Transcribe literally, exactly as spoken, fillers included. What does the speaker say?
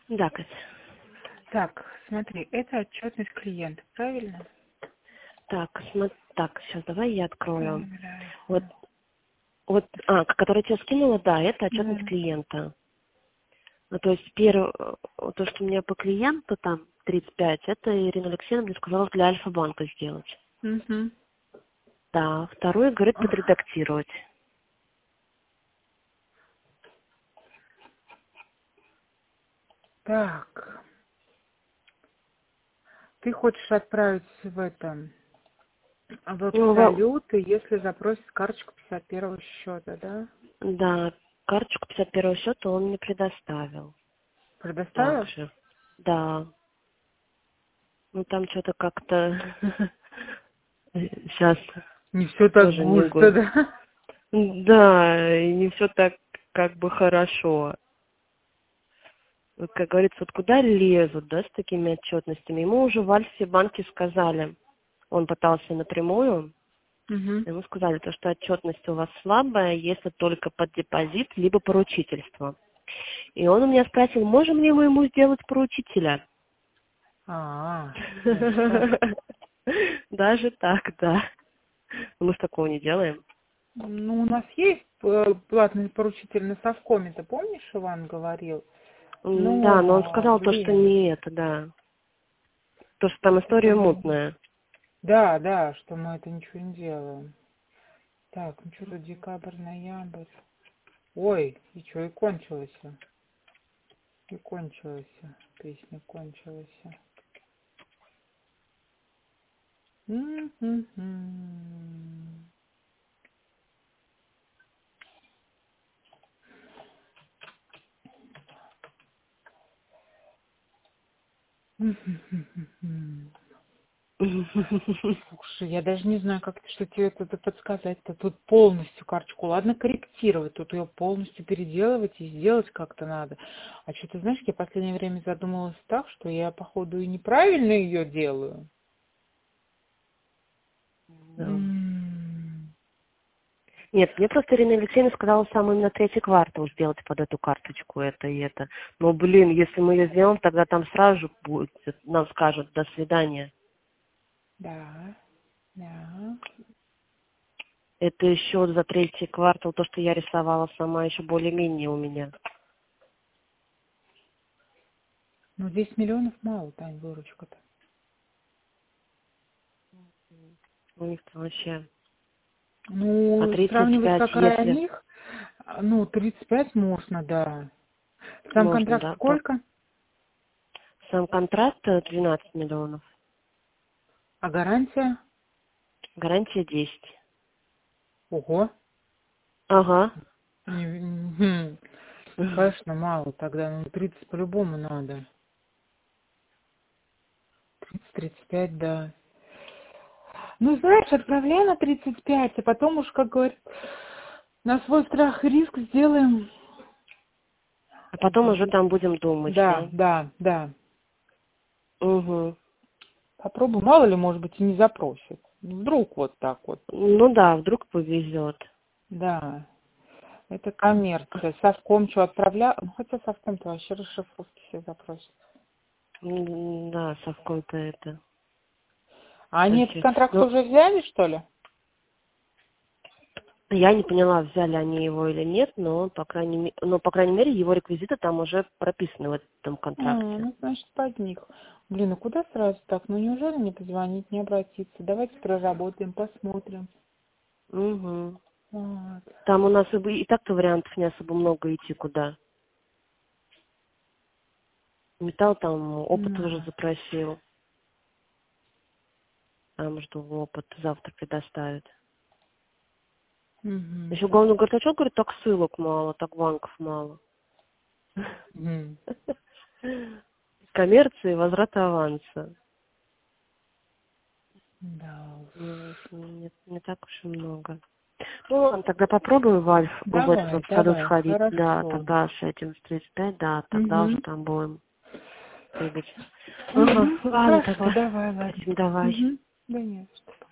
Да, Катя. Так, смотри, это отчетность клиента, правильно? Так, смо- так, сейчас давай я открою. Вот, Правильно. вот, а, который я тебе скинула, да, это отчетность Да. клиента. Ну, то есть первое, то, что мне по клиенту там тридцать пять, это Ирина Алексеевна мне сказала для Альфа-банка сделать. Угу. Да, второй, говорит, подредактировать. Так, ты хочешь отправить в этом, в Ну, во- абсолюты, если запросит карточку пятьдесят первого счета, да? да, карточку пятьдесят первого счета он мне предоставил. Предоставил? Также, да. Ну, там что-то как-то сейчас Не все так тоже не густо, го. да? Да, и не все так как бы хорошо. Вот, как говорится, вот куда лезут, да, с такими отчетностями. Ему уже в Альфа-банке сказали, он пытался напрямую, Угу. ему сказали, то, что отчетность у вас слабая, если только под депозит, либо поручительство. И он у меня спросил, можем ли мы ему сделать поручителя? А, даже так. Даже так, да. Мы ж такого не делаем. Ну, у нас есть э, платный поручитель на совкоме, ты помнишь, Иван говорил? М, Да, но он Ну, сказал то, что блин, не это, да. То, что там это история мы... мутная. Да, да, что мы это ничего не делаем. Так, ну что тут декабрь, ноябрь. Ой, и что, и кончилось. И кончилось. Песня кончилась. М-м-м. М-м-м-м. Слушай, я даже не знаю, как что тебе это подсказать-то. Тут полностью карточку, ладно, корректировать, тут ее полностью переделывать и сделать как-то надо. А что ты знаешь, я в последнее время задумалась так, что я, походу, и неправильно ее делаю. Да. М. Нет, мне просто Ирина Алексеевна сказала сам именно третий квартал сделать под эту карточку это и это. Но, блин, если мы ее сделаем, тогда там сразу же будет, нам скажут до свидания. Да, да. Это еще за третий квартал, то, что я рисовала сама, еще более-менее у меня. Ну, десять миллионов мало, Тань, выручка-то. У них там вообще. А Ну, тридцать сравнивать пять, какая у если них, а, ну, тридцать пять можно, да. Сам можно, контракт да. По- сколько? Сам контракт э, двенадцать миллионов. А гарантия? Гарантия десять. Ого. Ага. Не- мгм. Конечно, мало тогда, ну, тридцать по-любому надо. тридцать пять, да. Ну, знаешь, отправляй на тридцать пять, а потом уж, как говорят, на свой страх и риск сделаем. А потом уже там будем думать, Да, да? да, да. Угу. Попробуй, мало ли, может быть, и не запросит. Вдруг вот так вот. Ну да, вдруг повезет. Да, это коммерция. Совком что отправлял? Ну, хотя совком-то вообще расшифровки все запросят. М, Да, совком-то это. А они этот Вообще. контракт Ну, уже взяли, что ли? я не поняла, взяли они его или нет, но, по крайней мере, но, по крайней мере, его реквизиты там уже прописаны в этом А, контракте. ну, значит, под них. Блин, а куда сразу так? Ну, неужели не позвонить, не обратиться? Давайте проработаем, посмотрим. Угу. Вот. Там у нас и, бы- и так-то вариантов не особо много идти куда. Металл там опыт уже Да. запросил. Там жду опыт, завтра предоставят. Мгм. Еще главный говорит, а что, говорит, так ссылок мало, так банков мало. Мгм. Коммерции, возврат аванса. Да уж. Ну, вот, не, не так уж и много. Ну ладно, тогда попробую в Альф, в этот в Давай, абсолют давай, сходить. Да, хорошо. тогда с этим с тридцать пять, да, тогда уже Угу. там будем прыгать. Ага, Угу. ладно Хорошо, тогда. давай, ладно. Спасибо, давай. Угу. Да нет, что.